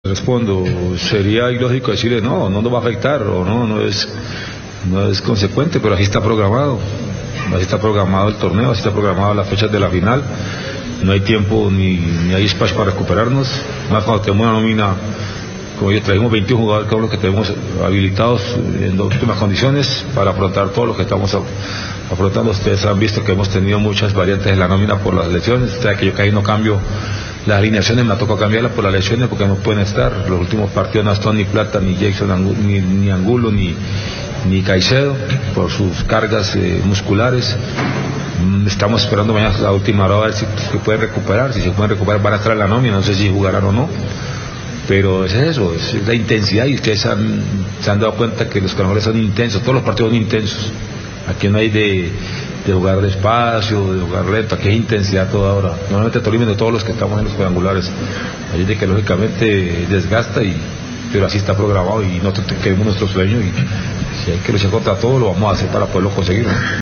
Respondo, sería ilógico decirle no nos va a afectar o no es consecuente, pero así está programado el torneo, así está programado las fechas de la final, no hay tiempo ni hay espacio para recuperarnos, más cuando tenemos una nómina, como ya trajimos 21 jugadores, que son los que tenemos habilitados en óptimas condiciones para afrontar todo lo que estamos afrontando. Ustedes han visto que hemos tenido muchas variantes en la nómina por las lesiones, o sea que yo casi no cambio las alineaciones, me ha tocado cambiarlas por las lesiones porque no pueden estar. Los últimos partidos no están ni Plata, ni Jackson, ni Angulo, ni Caicedo, por sus cargas musculares. Estamos esperando mañana a la última hora a ver si se pueden recuperar. Si se pueden recuperar van a estar en la nómina, no sé si jugarán o no. Pero es eso, es la intensidad, y ustedes se han dado cuenta que los carnavales son intensos, todos los partidos son intensos. Aquí no hay de jugar despacio, de jugar lento, aquí hay intensidad toda hora. Normalmente Tolima de todos los que estamos en los cuadrangulares. Allí de que lógicamente desgasta, pero así está programado y nosotros queremos nuestro sueño, y si hay que luchar contra todo lo vamos a hacer para poderlo conseguir, ¿no?